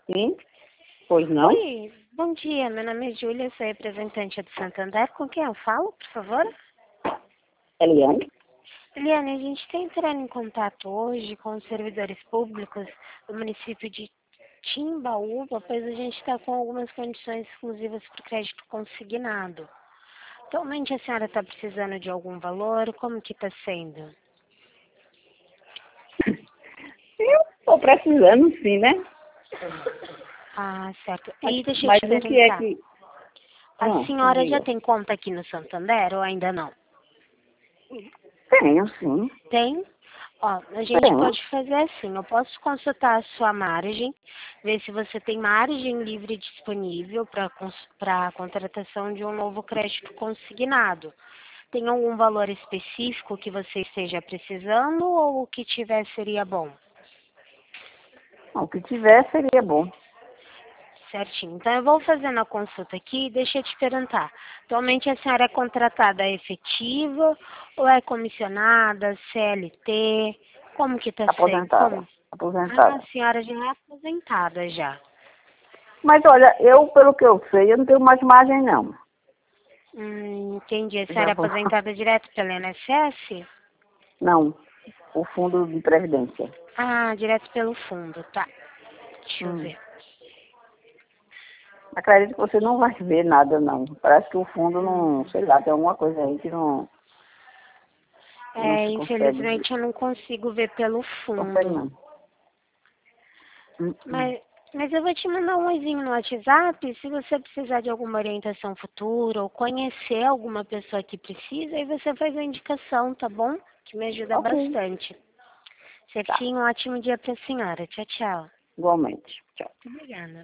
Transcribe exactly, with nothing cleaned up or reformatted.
Sim? Pois não? Oi, bom dia. Meu nome é Júlia, sou representante do Santander. Com quem eu falo, por favor? Eliane? Eliane, a gente está entrando em contato hoje com os servidores públicos do município de Timbaúba, pois a gente está com algumas condições exclusivas para o crédito consignado. Atualmente a senhora está precisando de algum valor? Como que está sendo? Eu estou precisando sim, né? Ah, certo. Mas, E deixa eu mas te o que é perguntar, que... a Ah, senhora já diga. tem conta aqui no Santander ou ainda não? Tenho sim. Tem? Ó, a gente Tenho. pode fazer assim, eu posso consultar a sua margem, ver se você tem margem livre disponível para para a contratação de um novo crédito consignado. Tem algum valor específico que você esteja precisando ou o que tiver seria bom? O que tiver seria bom. Certinho. Então eu vou fazendo a consulta aqui e deixa eu te perguntar. Atualmente a senhora é contratada efetiva ou é comissionada, C L T? Como que está sendo? Aposentada. Como? Ah, a Aposentada. senhora já é aposentada já. Mas olha, eu, pelo que eu sei, eu não tenho mais margem não. Hum, entendi. A senhora Já é vou... aposentada direto pelo I N S S? Não, o fundo de previdência. Ah, direto pelo fundo, tá. Deixa eu Hum. ver. Acredito que você não vai ver nada não. Parece que o fundo não, Hum. sei lá, tem alguma coisa aí que não, não É, se consegue ver. infelizmente eu não consigo ver pelo Consegue fundo. não. Hum, hum. Mas, mas eu vou te mandar um oizinho no WhatsApp, se você precisar de alguma orientação futura ou conhecer alguma pessoa que precisa, aí você faz a indicação, tá bom? Que me ajuda Ok, bastante. tá. Certinho, um ótimo dia pra senhora. Tchau, tchau. Igualmente. Tchau. Obrigada.